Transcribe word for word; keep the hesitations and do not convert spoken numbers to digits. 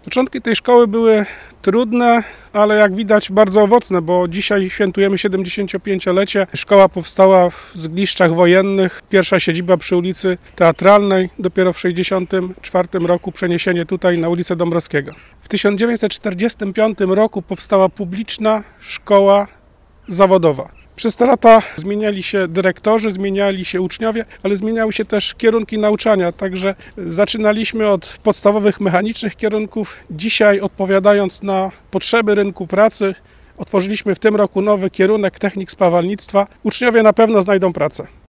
Początki tej szkoły były trudne, ale jak widać bardzo owocne, bo dzisiaj świętujemy siedemdziesięciopięciolecie. Szkoła powstała w Zgliszczach Wojennych, pierwsza siedziba przy ulicy Teatralnej, dopiero w sześćdziesiątym czwartym roku przeniesienie tutaj na ulicę Dąbrowskiego. W tysiąc dziewięćset czterdziestym piątym roku powstała publiczna szkoła zawodowa. Przez te lata zmieniali się dyrektorzy, zmieniali się uczniowie, ale zmieniały się też kierunki nauczania, także zaczynaliśmy od podstawowych mechanicznych kierunków. Dzisiaj, odpowiadając na potrzeby rynku pracy, otworzyliśmy w tym roku nowy kierunek technik spawalnictwa. Uczniowie na pewno znajdą pracę.